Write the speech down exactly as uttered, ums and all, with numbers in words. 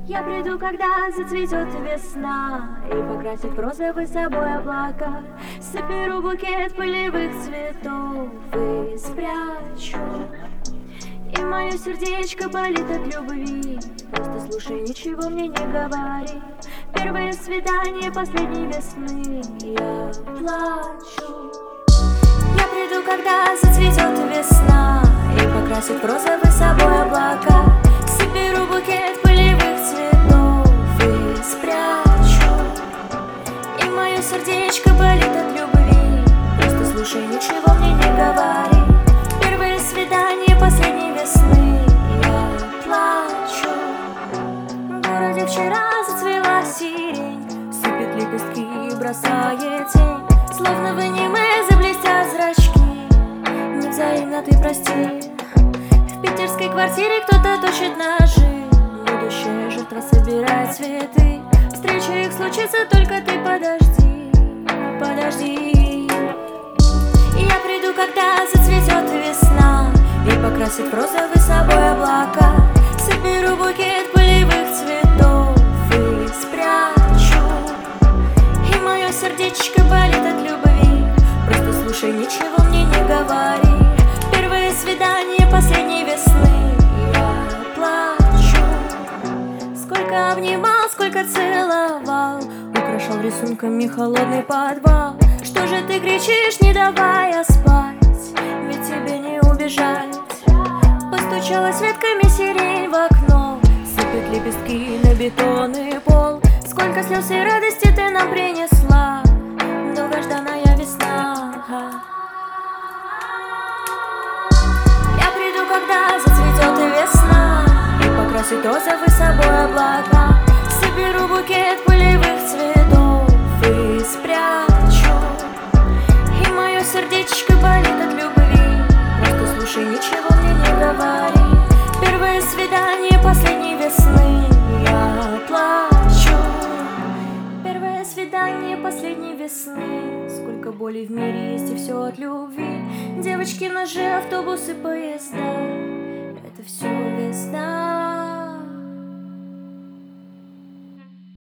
Я приду, когда зацветет весна, и покрасит розовый собой облака. Соберу букет полевых цветов и спрячу. И мое сердечко болит от любви. Просто слушай, ничего мне не говори. Первое свидание последней весны. Я плачу. Я приду, когда зацветет весна, и покрасит розовый собой облака. Соберу букет полевых цветов и спрячу. И мое сердечко болит от любви. Просто слушай, ничего мне не говори. Первое свидание последней весны. Я плачу. В городе вчера зацвела сирень, сыпет лепестки и бросает тень. Словно в аниме заблестят зрачки. Невзаимно ты прости. В питерской квартире кто-то точит ножи. Будущая жертва собирает цветы. Встреча их случится, только ты подожди. Подожди. Я приду, когда зацветет весна, и покрасит в розовый собой облака. Соберу букет полевых цветов и спрячу. И мое сердечко болит от любви. Просто слушай, ничего мне не говори. Первое свидание последней весны. Я плачу. Сколько обнимал, сколько целовал, украшал рисунками холодный подвал. Что же ты кричишь, не давая спать? Ведь тебе не убежать. Постучалась ветками сирень в окно, сыпет лепестки на бетонный пол. Сколько слез и радости ты нам принесла, долгожданная весна. Я приду, когда зацветет весна, и покрасит розовый собой облака. Соберу букет полевых цветов и спрячу. И мое сердечко болит от любви. Просто слушай, ничего мне не говори. Первое свидание последней весны. Я плачу. Первое свидание последней весны. Сколько боли в мире есть, и все от любви. Девочки, ножи, автобусы, поезда. Это все весна.